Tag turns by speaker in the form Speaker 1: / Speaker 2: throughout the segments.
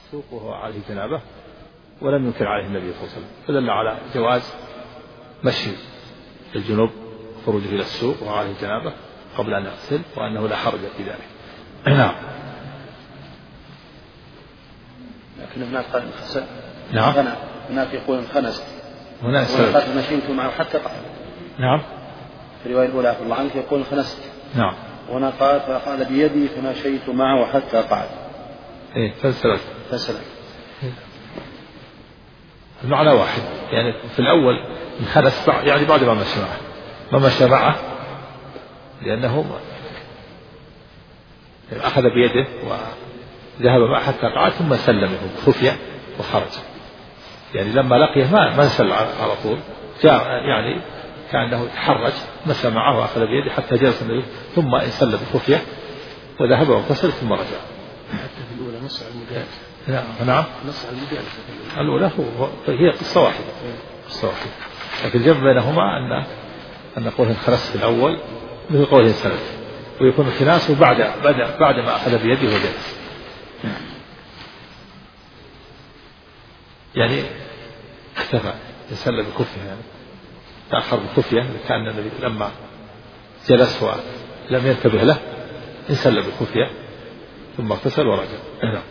Speaker 1: السوق وهو عليه جنابه ولم ينكر عليه النبي صلى الله عليه وسلم، فدل على جواز مشي الجنوب خروجه إلى السوق وهو عليه جنابه قبل أن يغتسل، وأنه لا حرج في ذلك. نعم.
Speaker 2: لكن هناك قال خسر.
Speaker 1: نعم.
Speaker 2: هناك يقول خنست.
Speaker 1: هنا
Speaker 2: قد مشيت معه حتى قعد.
Speaker 1: نعم.
Speaker 2: في الرواية الأولى الله عنك يقول خنست.
Speaker 1: نعم.
Speaker 2: وهنا قال فقال بيدي فمشيت معه حتى قعد.
Speaker 1: إيه فسلت. المعنى واحد، يعني في الأول انخنس يعني بعد ما مشى معه، ما مشى معه لأنه أخذ بيده وذهب معه حتى قعد ثم سلمه خفية وخرج، يعني لما لقيه ما سلم على طول، جاء يعني كأنه تحرج، مشى معه وأخذ بيده حتى جلس النبي ثم سلم خفية وذهب واغتسل ثم رجع.
Speaker 2: حتى في الأولى نص على المجالس.
Speaker 1: نعم.
Speaker 2: نص على المجالس.
Speaker 1: الأولى هي قصة واحدة، لكن الجمع بينهما أن قوله انخنس في الأول مثل قوله انسلت، ويكون الخناس بعد ما أخذ بيده وجلس، يعني اختفى يسلم بخفية، يعني تأخر بخفية، كأن النبي لما جلس ولم ينتبه له انسلم بخفية ثم اغتسل ورجع.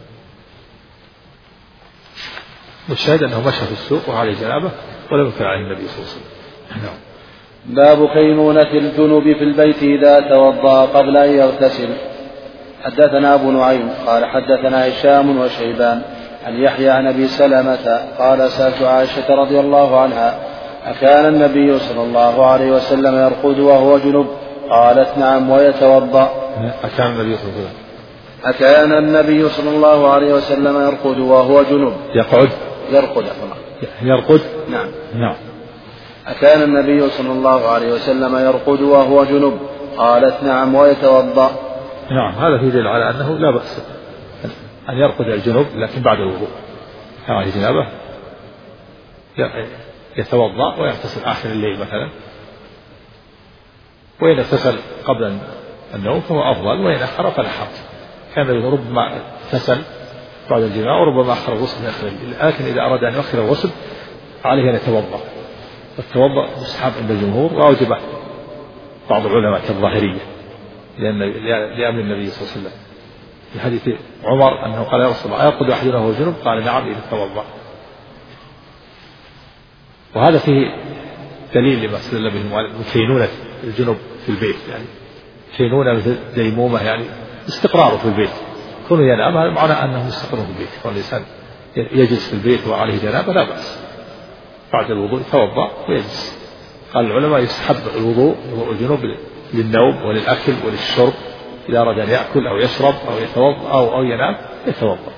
Speaker 1: والشاهد أنه مشى في السوق وعليه جنابه ولم ينكر عليه النبي صلى الله عليه وسلم.
Speaker 2: باب كينونة الجنب في البيت إذا توضأ قبل أن يغتسل. حدثنا أبو نعيم قال حدثنا هشام وشيبان عن يحيى عن أبي سلمة قال سألت عائشة رضي الله عنها أكان النبي صلى الله عليه وسلم يرقد وهو جنب؟ قالت نعم ويتوضأ. أكان النبي صلى الله عليه وسلم يرقد وهو جنب؟
Speaker 1: يرقد.
Speaker 2: نعم. أكان النبي صلى الله عليه وسلم يرقد وهو جنب؟ قالت نعم ويتوضأ.
Speaker 1: نعم. هذا في دليل على أنه لا بأس أن يرقد الجنوب، لكن بعد الوضوء كان عليه جنابه يتوضأ ويغتسل آخر الليل مثلا، وإن اغتسل قبل النوم فهو أفضل، وإن أخر فلا حرج. كان ربما اغتسل بعد الجماع وربما أخر الغسل من آخر الليل، لكن إذا أراد أن يؤخر الغسل عليه أن يتوضأ، والتوضأ مستحب عند الجمهور، وأوجبه بعض العلماء كالظاهرية لأمر النبي صلى الله عليه وسلم في حديث عمر أنه قال يا رسول الله يرقد أحدنا وهو جنب؟ قال نعم إذا توضأ. وهذا فيه دليل لما استدل به كينونة الجنب في البيت، يعني كينونة مثل ديمومة، يعني استقراره في البيت، كونه ينام هذا معنى أنه مستقر في البيت، والإنسان يجلس في البيت وعليه جنابة لا بأس، بعد الوضوء يتوضأ ويجلس. قال العلماء يستحب الوضوء الجنوب للنوم وللأكل وللشرب، إذا أراد أن يأكل أو يشرب أو يتوضأ أو ينام يتوضأ.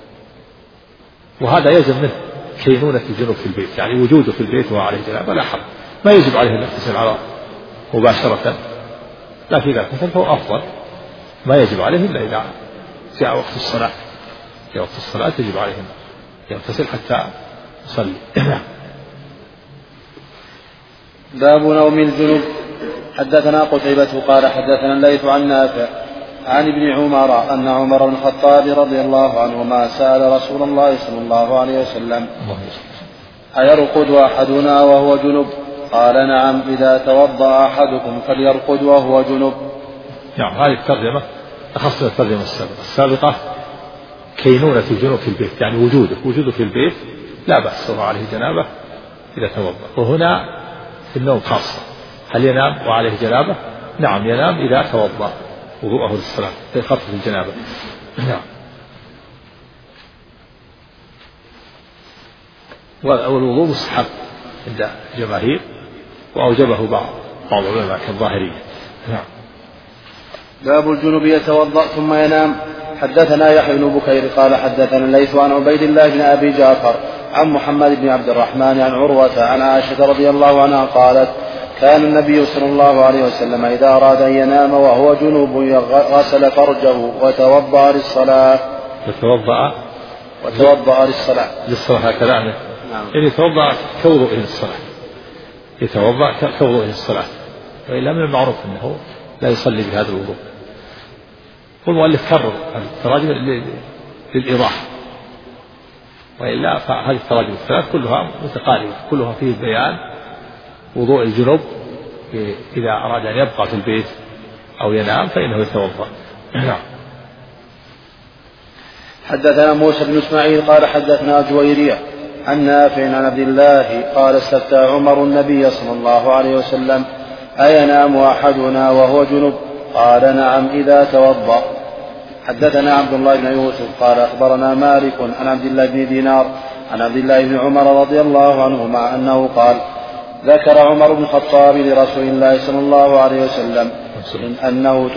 Speaker 1: وهذا يلزم منه كينونة الجنوب في البيت، يعني وجوده في البيت وعليه جنابة لا حرج، ما يجب عليه أن يغتسل على مباشرة، لا في ذلك فهو أفضل، ما يجب عليه إلا إذا جاء وقت الصلاة، في وقت الصلاة يجب عليه أن يغتسل حتى يصلي.
Speaker 2: باب نوم الجنوب. حدثنا قتيبة قال حدثنا الليث عن نافع عن ابن عمر أن عمر بن الخطاب رضي الله عنهما سأل رسول الله صلى الله عليه وسلم أيرقد أحدنا وهو جنب؟ قال نعم إذا توضأ أحدكم فليرقد وهو جنب.
Speaker 1: نعم. هذه الترجمة أخص من الترجمة السابقة كينونة الجنوب في البيت، يعني وجوده في البيت لا بأس وهو عليه جنابة إذا توضأ. وهنا في النوم خاصة، هل ينام وعليه جنابة؟ نعم ينام إذا توضأ وضوءه للصلاة لخفف الجنابة. نعم. والوضوء مستحب عند الجماهير، وأوجبه بعض العلماء كالظاهرية. نعم.
Speaker 2: باب الجنب يتوضأ ثم ينام. حدثنا يحيى بن بكير قال حدثنا الليث عن عبيد الله بن أبي جعفر عن محمد بن عبد الرحمن عن عروة عن عائشة رضي الله عنها قالت كان النبي صلى الله عليه وسلم إذا أراد أن ينام وهو جنوب غسل فرجه وتوضأ للصلاة.
Speaker 1: للصلاة هكذا يعني.
Speaker 2: نعم.
Speaker 1: يعني يتوضأ كوضوء للصلاة، يتوضأ كوضوء للصلاة، وإلا من المعروف أنه لا يصلي بهذا الوضوء. والمؤلف كرر التراجم للإيضاح وإلا فهذه التراجم الثلاث كلها متقاربة، كلها فيه بيان وضوء الجنوب إذا أراد أن يبقى في البيت أو ينام فإنه يتوضأ.
Speaker 2: حدثنا موسى بن إسماعيل قال حدثنا جويرية عن نافع عن عبد الله قال استفتى عمر النبي صلى الله عليه وسلم أينام أحدنا وهو جنب؟ قال نعم إذا توضأ. حدثنا عبد الله بن يوسف قال أخبرنا مالك عن عبد الله بن دينار عن عبد الله بن عمر رضي الله عنهما أنه قال ذكر عمر بن الخطاب لرسول الله صلى الله عليه وسلم أنه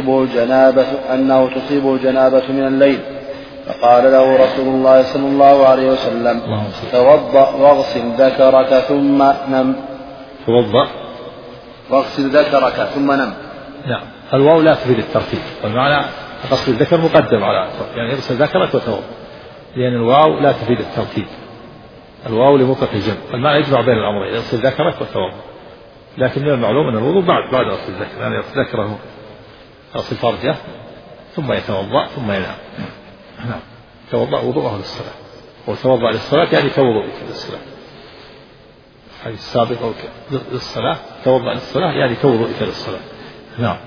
Speaker 2: تصيب الجنابة من الليل، فقال له رسول الله صلى الله عليه وسلم توضأ واغسل ذكرك ثم نم.
Speaker 1: توضأ
Speaker 2: واغسل ذكرك ثم نم.
Speaker 1: نعم. الواو لا تفيد الترتيب، والمعنى غسل الذكر مقدم على يعني اغسل ذكرك وتوضأ، لأن الواو لا تفيد الترتيب، الواو لمطلق الجمع، المعنى يجمع بين الأمرين اغسل ذكرك وتوضأ، لكن من المعلوم أن الوضوء بعد غسل الذكر، يعني يغسل ذكره يغسل فرجه ثم يتوضأ ثم ينام. نعم. توضأ وضوءه للصلاة، وتوضأ للصلاة يعني توضؤك للصلاة، الحديث السابق للصلاة توضأ للصلاة يعني توضؤك للصلاة. نعم.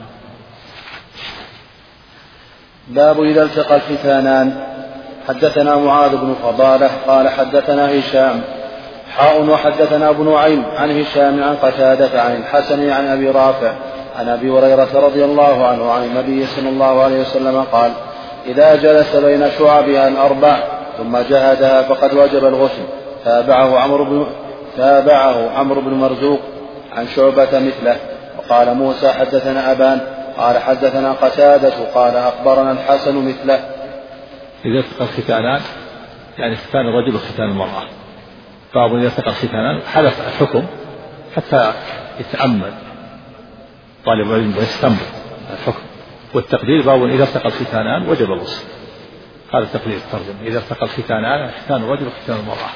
Speaker 2: باب إذا التقى الختانان. حدثنا معاذ بن فضالة قال حدثنا هشام وحدثنا ابن نعيم عن هشام عن قتادة عن الحسن عن أبي رافع عن أبي هريرة رضي الله عنه عن النبي صلى الله عليه وسلم قال إذا جلس بين شعبها الأربع ثم جهدها فقد وجب الغسل. تابعه عمرو بن مرزوق عن شعبة مثله. وقال موسى حدثنا أبان قال حدثنا قتادة قال أخبرنا الحسن مثله.
Speaker 1: إذا التقى الختانان يعني ختان الرجل وختان المرأة. باب إذا التقى الختانان حدث الحكم حتى يتأمل طالب العلم ويستنبط الحكم، والتقدير باب إذا التقى الختانان وجب الغسل. هذا تقدير الترجمة، إذا التقى الختانان ختان الرجل وختان المرأة.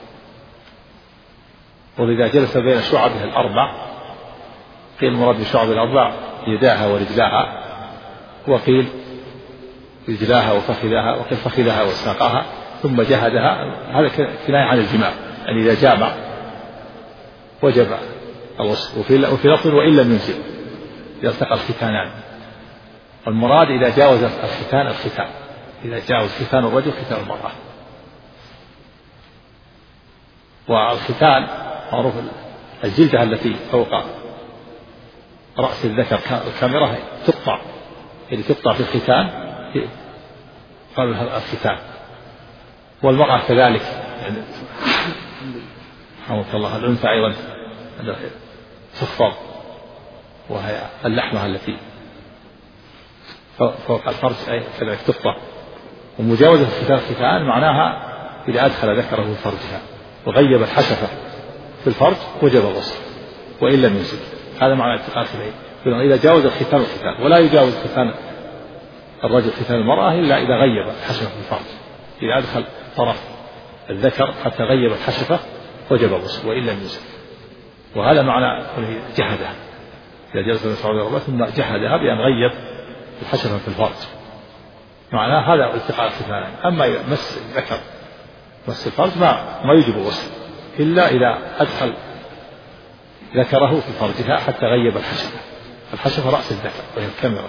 Speaker 1: وإذا جلس بين شعبها الأربع، قيل المراد بشعب الأربع يداها ورجلاها، وقيل رجلاها وفخذها، وقيل فخذها وساقها، ثم جهدها، هذا كناية عن الجماع، يعني إذا جامع وجب الغسل. وفي لفظ وإن لم ينزل إذا التقى الختانان، والمراد إذا جاوز الختان إذا جاوز ختان الرجل ختان المرأة. والختان معروف الجلدة التي فوق رأس الذكر الكاميرا تقطع، يعني تقطع في الختان قبل الختان. والمرأة كذلك، يعني رحمك الله الأنثى أيضا تخفض، وهي اللحمة التي فوق الفرج كذلك تقطع. ومجاوزة الختان معناها إذا أدخل ذكره في فرجها وغيب الحشفة في الفرج وجب الغسل وإن لم ينزل. هذا معنى التقاء الختان، إذا جاوز الختان ولا يجاوز ختان الرجل ختان المرأة إلا إذا غيب الحشفة في الفرج، إذا أدخل طرف الذكر حتى غيب الحشفة وجب الغسل وإن لم ينزل. وهذا معنى جهدها، إذا جلس بين شعبها الأربع ثم جهدها بأن غيب الحشفة في الفرج، معناه هذا التقاء الختان. أما إذا مس الذكر مس الفرج ما يجب الغسل إلا إذا أدخل ذكره في فرجها حتى غيب الحشفة رأس الذكر وهي الكاميرا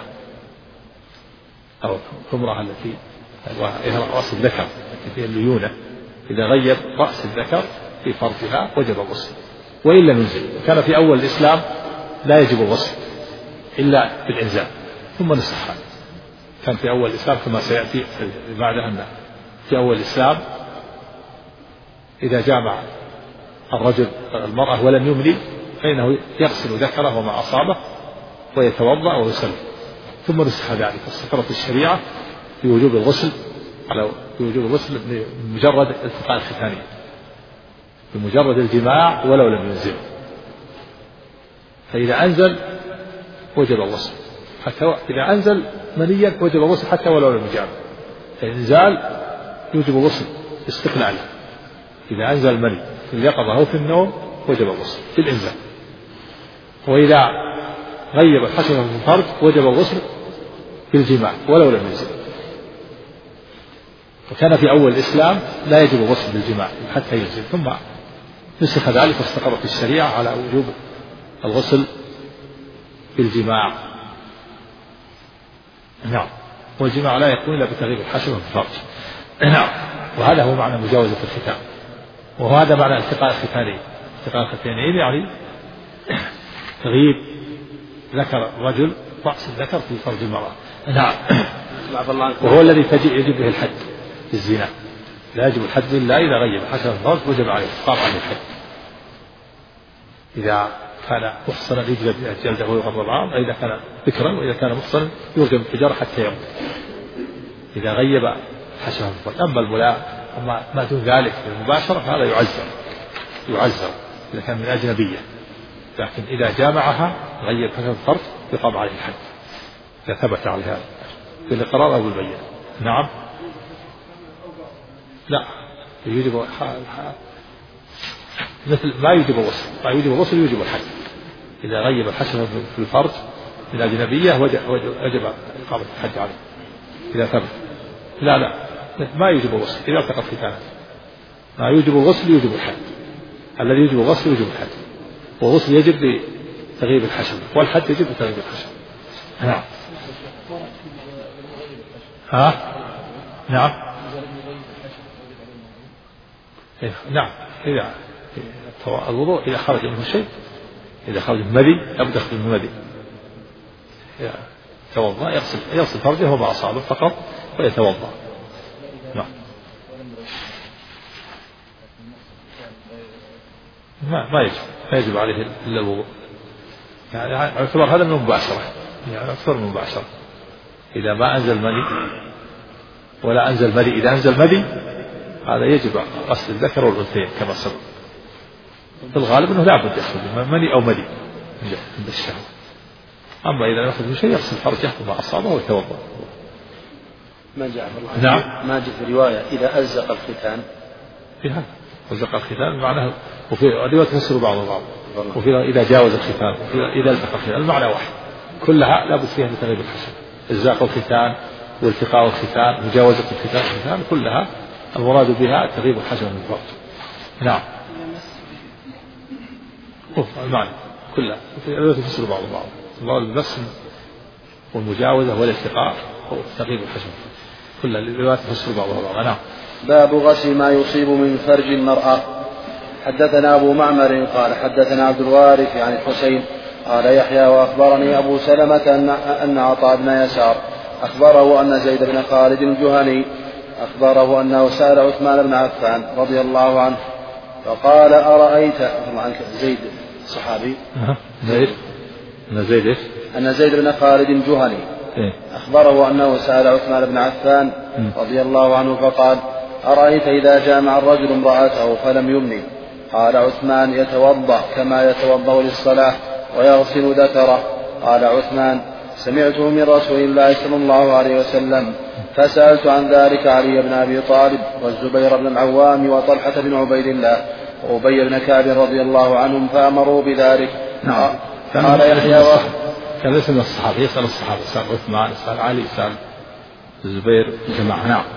Speaker 1: أو الكمرة التي وهي رأس الذكر التي فيها الليونة، إذا غيب رأس الذكر في فرجها وجب الغسل وإن لم ينزل. كان في أول الإسلام لا يجب الغسل إلا بالإنزال ثم نسخ. كان في أول الإسلام كما سيأتي بعدها أن في أول الإسلام إذا جامع الرجل المرأة ولم يملي فإنه يغسل ذكره وما أصابه ويتوضأ ويصلي، ثم نسخ ذلك. استقرت الشريعة في وجوب الغسل بمجرد التقاء الختانين، بمجرد الجماع ولو لم ينزل. فإذا أنزل وجب الغسل، حتى إذا أنزل منيا وجب الغسل حتى ولو لم يجامع. فالإنزال يوجب الغسل استقلالا، إذا أنزل المني في اليقظة أو في النوم وجب الغسل في الإنزال. وإذا غيب الحشفة في الفرج وجب الغسل في الجماع ولو لم ينزل. وكان في أول الإسلام لا يجب الغسل بالجماع حتى ينزل، ثم نسخ ذلك واستقرت الشريعة على وجوب الغسل بالجماع. نعم. والجماع لا يكون إلا بتغيير الحشوة في الفرج. نعم. وهذا هو معنى مجاوزة الختان، وهذا معنى التقاء الختانين. التقاء الختانين يعني تغييب ذكر الرجل رأس الذكر في فرج المرأة. نعم. وهو الذي يجب به الحد في الزنا، لا يجب الحد إلا إذا غيب حسب الفرج وجب عليه قام عليه الحد. إذا كان محصنا يجلد جلده ويغض العام، إذا كان ذكرا، وإذا كان محصنا يرجم بالحجارة حتى يموت إذا غيب حسب الفرج. أما الملاء أما ما دون ذلك المباشرة هذا يعزر إذا كان من أجنبية، لكن إذا جامعها غيب حسب الفرج يقام عليه الحد إذا ثبت على هذا بالإقرار أو بالبينة. نعم. لا يجب مثل ما يجب الغسل، ما يجب الغسل يجب الحد. إذا غيب الحشفة في الفرج من أجنبية وجب إقامة الحد عليه إذا ثبت. لا ما يجب الغسل إذا التقت ختانه. ما يجب الغسل يجب الحد، الذي يجب الغسل يجب الحد، والغسل يجب بتغيير الحشفة والحد يجب بتغيير الحشفة. نعم. نعم. نعم. إذا الوضوء إذا خرج منه شيء، إذا خرج المذي يبدأ يخرج من المذي يتوضأ يغسل فرجه وما أصابه فقط ويتوضأ. نعم. ما يجب عليه إلا الوضوء، يعني يعتبر هذا من المباشرة، يعني أكثر من المباشرة. إذا ما أنزل مني ولا أنزل مدي، إذا أنزل مدي هذا يجب غسل الذكر والأنثيين كما سبق. في الغالب أنه لا بد يخرج مني أو مدي عند الشهوة. أما إذا يخرج من شيء يغسل فرجه وما أصابه ويتوضأ.
Speaker 2: ما جاء
Speaker 1: نعم.
Speaker 2: ما جاء في رواية إذا ألزق الختان،
Speaker 1: في هذا ألزق الختان معناه، وفي رواية تفسر بعض البعض، وفي إذا جاوز الختان، وفي إذا التقى الختان، المعنى واحد، كلها لا بد فيها من تغيير الحشم. إلزاق الختان والتقاء الختان مجاوزة الختان كلها المراد بها تغيير الحشم من الفرج. نعم. المعنى كلها تفسر بعض البعض، المراد بالمس والمجاوزة والالتقاء وتغيير الحشم كلها الروايات تفسر بعضها بعضا. نعم.
Speaker 2: باب غسل ما يصيب من فرج المرأة. حدثنا أبو معمر قال حدثنا عبد الوارث عن الحسين قال يحيى وأخبرني أبو سلمة أن عطاء بن يسار أخبره أن زيد بن خالد الجهني أخبره أنه سأل عثمان بن عفان رضي الله عنه فقال أرأيت زيد صحابي أن زيد بن خالد الجهني أخبره أنه سأل عثمان بن عفان رضي الله عنه فقال أرأيت إذا جامع الرجل امرأته فلم يمني؟ قال عثمان يتوضأ كما يتوضأ للصلاة ويغسل ذكره. قال عثمان سمعته من رسول الله صلى الله عليه وسلم فسألت عن ذلك علي بن أبي طالب والزبير بن العوام وطلحة بن عبيد الله وأبي بن كعب رضي الله عنهم فأمروا بذلك.
Speaker 1: نعم.
Speaker 2: قال يحيى
Speaker 1: كان يسأل الصحابة، يسأل الصحابة، يسأل عثمان، يسأل علي، يسأل الزبير جماعة. نعم.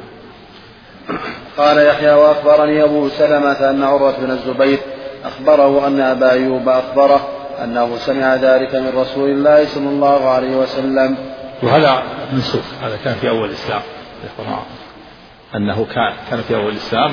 Speaker 2: قال يحيى وأخبرني أبو سلمة أن عروة بن الزبير أخبره أن أبا أيوب أخبره أنه سمع ذلك من رسول الله صلى الله عليه وسلم.
Speaker 1: وهذا منسوخ، هذا كان في أول الإسلام، أنه كان في أول الإسلام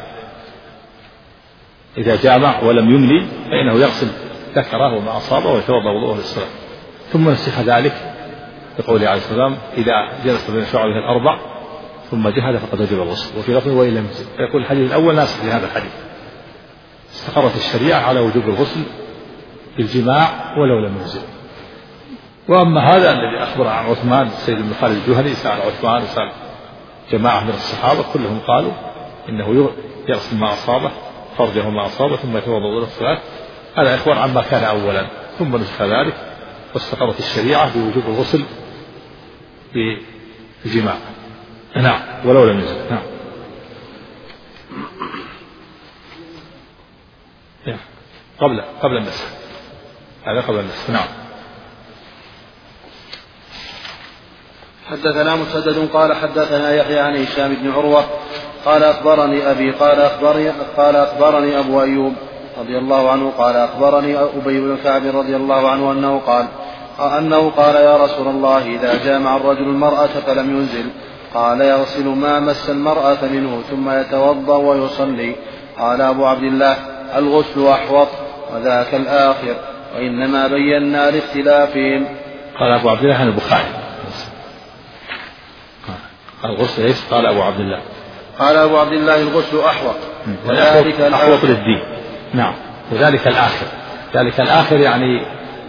Speaker 1: إذا جامع ولم يملي فإنه يغسل ذكره وما أصابه ويتوضأ وضوءه للصلاة. ثم نسخ ذلك بقوله عليه السلام إذا جلس بين شعبه الأربع ثم جهد فقد وجب الغسل، وفي لفظ وإن لم يجد، فيكون الحديث الأول ناسخ لهذا الحديث. استقرت الشريعة على وجوب الغسل بالجماع ولو لم يجد. وأما هذا الذي أخبر عن عثمان سيد بن خالد الجهني سأل عثمان وسأل جماعة من الصحابة كلهم قالوا إنه يغسل ما أصابه فرجه ما أصابه ثم يتوضأ للصلاة. هذا إخبار عما كان أولا، ثم نسخ ذلك واستقرت الشريعة بوجوب الغسل بالجماع. نعم ولو لم يجد. نعم. قبل النسخ، هذا قبل النسخ. نعم.
Speaker 2: حدثنا مسدد قال حدثنا يحيى عن هشام بن عروة قال أخبرني أبي قال أخبرني أبو أيوب رضي الله عنه قال أخبرني أبي بن كعب رضي الله عنه أنه قال يا رسول الله إذا جامع الرجل المرأة فلم ينزل قال يغسل ما مس المرأة منه ثم يتوضأ ويصلي. قال أبو عبد الله الغسل أحوط وذاك الآخر وإنما بينا لاختلافهم.
Speaker 1: قال أبو عبد الله عن البخاري الغسل ايش؟ قال أبو عبد الله
Speaker 2: قال أبو عبد الله الغسل أحوط
Speaker 1: وذلك أحوط للدين. نعم وذلك الآخر. ذلك الآخر يعني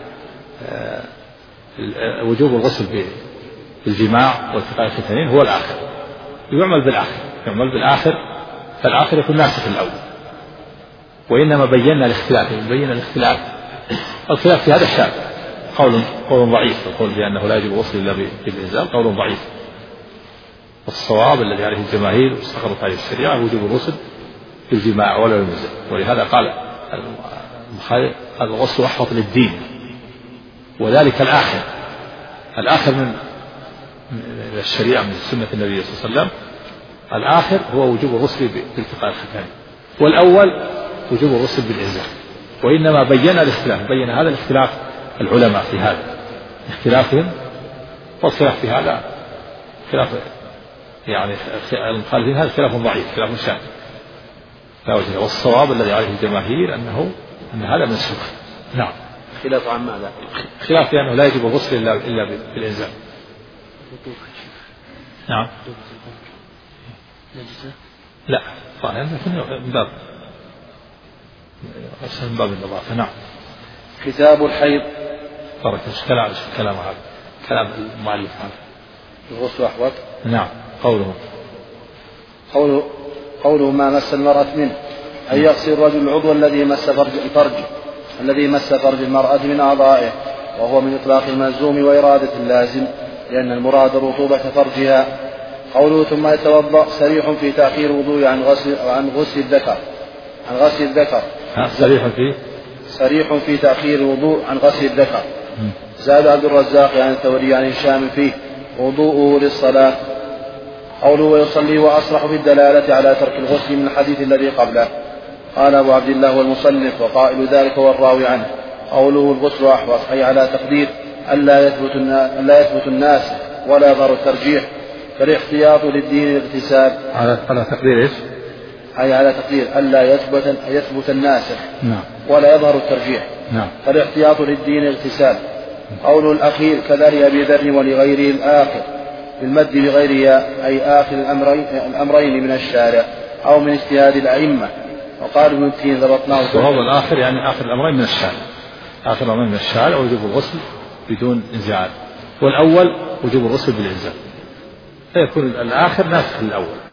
Speaker 1: وجوب الغسل بالجماع والتقاء الختانين هو الآخر. يعمل بالآخر فالآخر يكون ناسخ الأول. وإنما بينا الاختلاف الخلاف في هذا الشاب قول ضعيف. القول بأنه لا يجب الغسل إلا بالإنزال قول ضعيف. والصواب الذي عليه الجماهير واستقرت عليه الشريعة وجوب الغسل بالجماع ولا بالإنزال. ولهذا قال البخاري الغسل أحوط للدين وذلك الآخر من الشريعة من سنة النبي صلى الله عليه وسلم. الآخر هو وجوب الغسل بالتقاء الختان والأول وجوب الغسل بالإنزال. وإنما بين هذا الاختلاف العلماء في هذا اختلافهم. والخلاف في هذا خلاف يعني المخالفين هذا خلاف ضعيف خلاف شاذ لا وجه. والصواب الذي عليه الجماهير أن هذا منسوخ. نعم.
Speaker 2: خلاف عن ماذا؟
Speaker 1: خلاف لأنه لا يجب الغسل إلا بالإنزال. نعم. لا طبعا من باب النظافة. نعم.
Speaker 2: كتاب الحيض.
Speaker 1: بارك كلام هذا كلام المؤلف هذا
Speaker 2: الغسل أحوط.
Speaker 1: نعم.
Speaker 2: قوله ما مس المرأة منه أن يغسل الرجل العضو الذي مس فرج المرأة من أعضائه وهو من إطلاق الملزوم وإرادة اللازم لأن المراد رطوبة فرجها. قوله ثم يتوضأ صريح في تأخير الوضوء عن غسل الذكر صريح في تأخير الوضوء عن غسل الذكر. زاد عبد الرزاق عن الثوري عن هشام فيه وضوءه للصلاة. قوله ويصلي وأصرح في الدلالة على ترك الغسل من الحديث الذي قبله. قال أبو عبد الله والمصنف وقائل ذلك هو الراوي عنه. قوله الغسل أحوط أي على تقدير ألا يثبت الناس ولا يظهر الترجيح فالاحتياط للدين الاغتسال.
Speaker 1: على تقدير إيش؟
Speaker 2: أي على تقدير ألا يثبت الناس
Speaker 1: نعم.
Speaker 2: ولا يظهر الترجيح.
Speaker 1: نعم.
Speaker 2: فالاحتياط للدين اغتسال. قوله الأخير كذلك أبي ذر ولغيره الآخر بالمد بغيرها أي آخر الأمرين من الشارع أو من اجتهاد الأئمة. وقال ابن تين ضبطناه.
Speaker 1: وهو الآخر يعني آخر الأمرين من الشارع. آخر الأمرين من الشارع وجوب الغسل بدون انزعاج. والأول وجوب الغسل بالإنزال فيكون الآخر ناسخ للأول.